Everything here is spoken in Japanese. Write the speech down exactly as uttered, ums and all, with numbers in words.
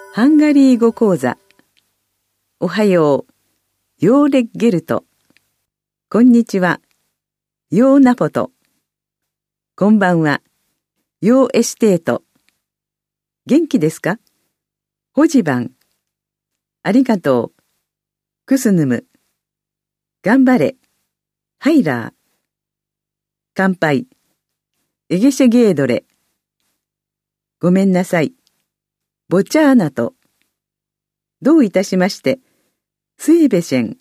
ハンガリー語講座。おはよう。ヨーレッゲルト。こんにちは。ヨーナポト。こんばんは。ヨーエステート。元気ですか？ホジバン。ありがとう。クスヌム。頑張れ。ハイラー。乾杯。エゲシェゲードレ。ごめんなさい。ボチャーナと。どういたしまして。スエベシェン。